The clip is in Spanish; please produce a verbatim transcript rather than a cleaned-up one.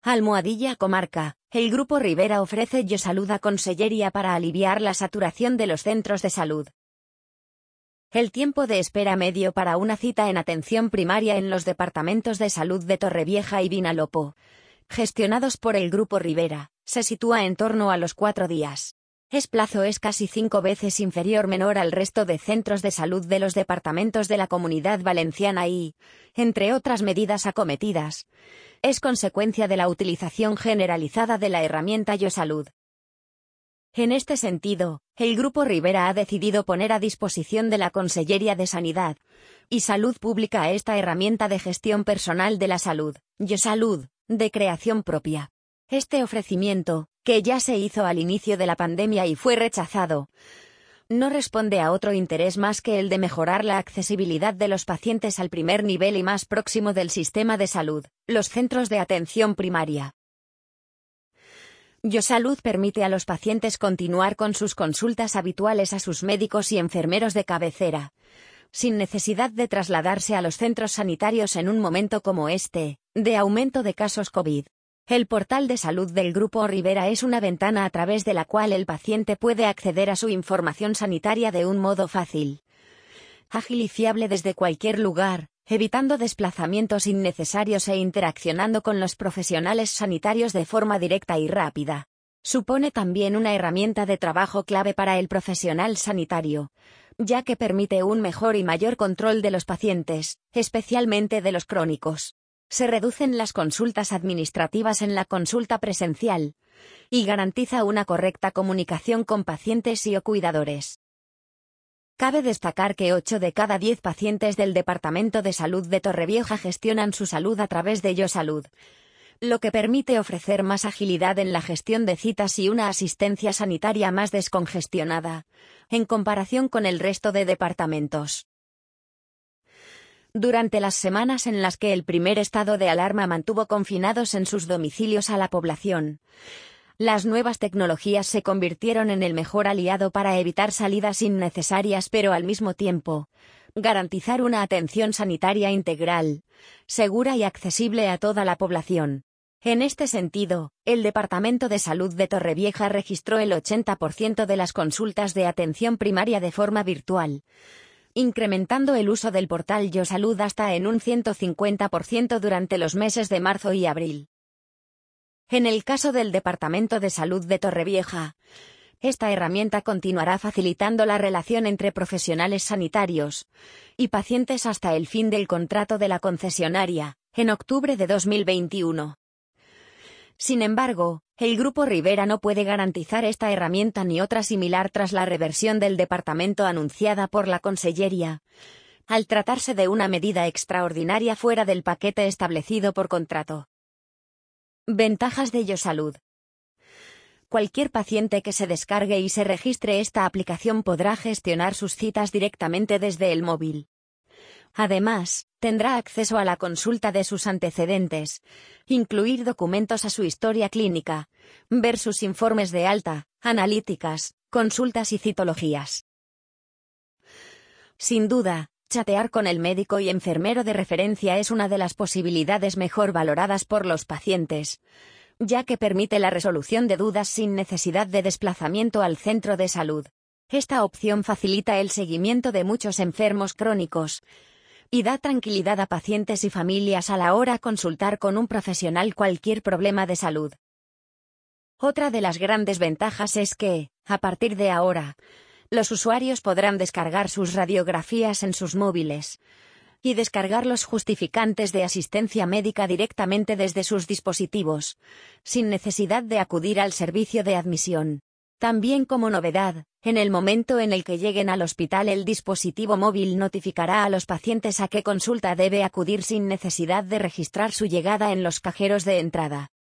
Almohadilla Comarca. El Grupo Rivera ofrece YoSalud a Consellería para aliviar la saturación de los centros de salud. El tiempo de espera medio para una cita en atención primaria en los departamentos de salud de Torrevieja y Vinalopó, gestionados por el Grupo Rivera, se sitúa en torno a los cuatro días. Este plazo es casi cinco veces inferior menor al resto de centros de salud de los departamentos de la Comunidad Valenciana y, entre otras medidas acometidas, es consecuencia de la utilización generalizada de la herramienta YoSalud. En este sentido, el Grupo Rivera ha decidido poner a disposición de la Consellería de Sanidad y Salud Pública esta herramienta de gestión personal de la salud, YoSalud, de creación propia. Este ofrecimiento, que ya se hizo al inicio de la pandemia y fue rechazado, no responde a otro interés más que el de mejorar la accesibilidad de los pacientes al primer nivel y más próximo del sistema de salud, los centros de atención primaria. YoSalud permite a los pacientes continuar con sus consultas habituales a sus médicos y enfermeros de cabecera, sin necesidad de trasladarse a los centros sanitarios en un momento como este, de aumento de casos COVID. El portal de salud del Grupo Rivera es una ventana a través de la cual el paciente puede acceder a su información sanitaria de un modo fácil, ágil y fiable desde cualquier lugar, evitando desplazamientos innecesarios e interaccionando con los profesionales sanitarios de forma directa y rápida. Supone también una herramienta de trabajo clave para el profesional sanitario, ya que permite un mejor y mayor control de los pacientes, especialmente de los crónicos. Se reducen las consultas administrativas en la consulta presencial y garantiza una correcta comunicación con pacientes y o cuidadores. Cabe destacar que ocho de cada diez pacientes del Departamento de Salud de Torrevieja gestionan su salud a través de YoSalud, lo que permite ofrecer más agilidad en la gestión de citas y una asistencia sanitaria más descongestionada, en comparación con el resto de departamentos. Durante las semanas en las que el primer estado de alarma mantuvo confinados en sus domicilios a la población, las nuevas tecnologías se convirtieron en el mejor aliado para evitar salidas innecesarias pero al mismo tiempo, garantizar una atención sanitaria integral, segura y accesible a toda la población. En este sentido, el Departamento de Salud de Torrevieja registró el ochenta por ciento de las consultas de atención primaria de forma virtual, incrementando el uso del portal YoSalud hasta en un ciento cincuenta por ciento durante los meses de marzo y abril. En el caso del Departamento de Salud de Torrevieja, esta herramienta continuará facilitando la relación entre profesionales sanitarios y pacientes hasta el fin del contrato de la concesionaria, en octubre de dos mil veintiuno. Sin embargo, el Grupo Rivera no puede garantizar esta herramienta ni otra similar tras la reversión del departamento anunciada por la Consellería, al tratarse de una medida extraordinaria fuera del paquete establecido por contrato. Ventajas de YoSalud. Cualquier paciente que se descargue y se registre esta aplicación podrá gestionar sus citas directamente desde el móvil. Además, tendrá acceso a la consulta de sus antecedentes, incluir documentos a su historia clínica, ver sus informes de alta, analíticas, consultas y citologías. Sin duda, chatear con el médico y enfermero de referencia es una de las posibilidades mejor valoradas por los pacientes, ya que permite la resolución de dudas sin necesidad de desplazamiento al centro de salud. Esta opción facilita el seguimiento de muchos enfermos crónicos y da tranquilidad a pacientes y familias a la hora de consultar con un profesional cualquier problema de salud. Otra de las grandes ventajas es que, a partir de ahora, los usuarios podrán descargar sus radiografías en sus móviles y descargar los justificantes de asistencia médica directamente desde sus dispositivos, sin necesidad de acudir al servicio de admisión. También como novedad, en el momento en el que lleguen al hospital el dispositivo móvil notificará a los pacientes a qué consulta debe acudir sin necesidad de registrar su llegada en los cajeros de entrada.